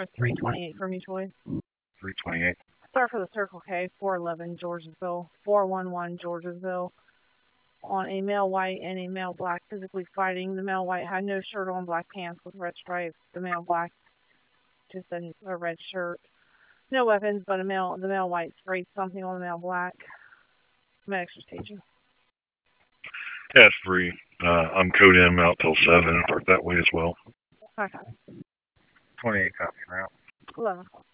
for 328 for mutual aid. 328. Start for the Circle K, 411 Georgesville, 411 Georgesville. On a male white and a male black physically fighting. The male white had no shirt on, black pants with red stripes. The male black just a red shirt. No weapons, but the male white sprayed something on the male black. Medics are staging. Yeah, it's free. I'm code M out till 7. Work that way as well. Okay. 28 copy route. 11 o'clock.